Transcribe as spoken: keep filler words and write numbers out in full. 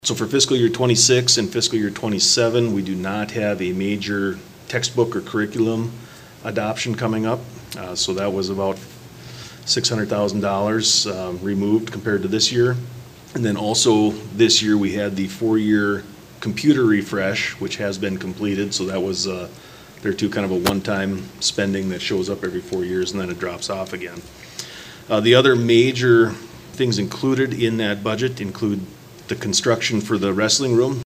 So for fiscal year twenty-six and fiscal year twenty-seven, we do not have a major textbook or curriculum adoption coming up. Uh, so that was about six hundred thousand dollars um, removed compared to this year. And then also this year we had the four-year computer refresh, which has been completed. So that was, uh, they're two kind of a one-time spending that shows up every four years and then it drops off again. Uh, the other major things included in that budget include the construction for the wrestling room.